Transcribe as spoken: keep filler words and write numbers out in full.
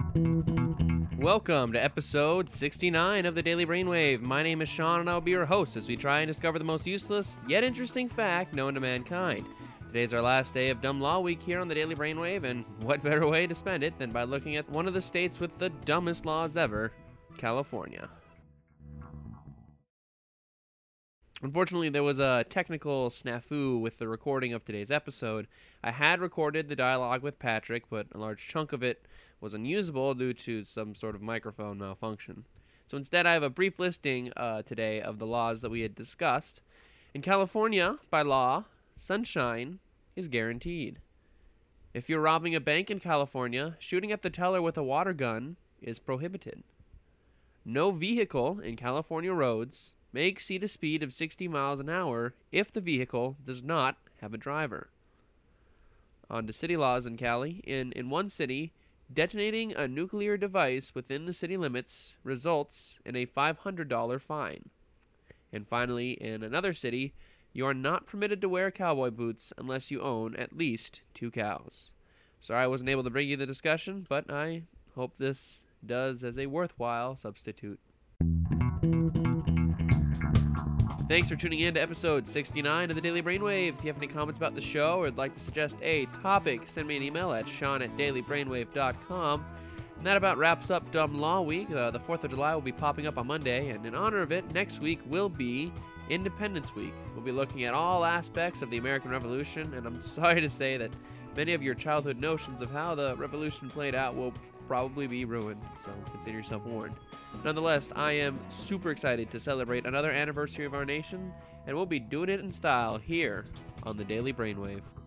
Welcome to episode sixty-nine of the Daily Brainwave. My name is Sean, and I'll be your host as we try and discover the most useless yet interesting fact known to mankind. Today's our last day of Dumb Law Week here on the Daily Brainwave, and what better way to spend it than by looking at one of the states with the dumbest laws ever, California. Unfortunately, there was a technical snafu with the recording of today's episode. I had recorded the dialogue with Patrick, but a large chunk of it was unusable due to some sort of microphone malfunction. So instead, I have a brief listing uh, today of the laws that we had discussed. In California, by law, sunshine is guaranteed. If you're robbing a bank in California, shooting at the teller with a water gun is prohibited. No vehicle in California roads may exceed a speed of sixty miles an hour if the vehicle does not have a driver. On to city laws in Cali. In, in one city, detonating a nuclear device within the city limits results in a five hundred dollars fine. And finally, in another city, you are not permitted to wear cowboy boots unless you own at least two cows. Sorry I wasn't able to bring you the discussion, but I hope this does as a worthwhile substitute. Thanks for tuning in to episode sixty-nine of the Daily Brainwave. If you have any comments about the show or would like to suggest a topic, send me an email at sean at daily brainwave dot com. And that about wraps up Dumb Law Week. Uh, the fourth of July will be popping up on Monday, and in honor of it, next week will be Independence Week. We'll be looking at all aspects of the American Revolution, and I'm sorry to say that many of your childhood notions of how the revolution played out will probably be ruined, so consider yourself warned. Nonetheless, I am super excited to celebrate another anniversary of our nation, and we'll be doing it in style here on the Daily Brainwave.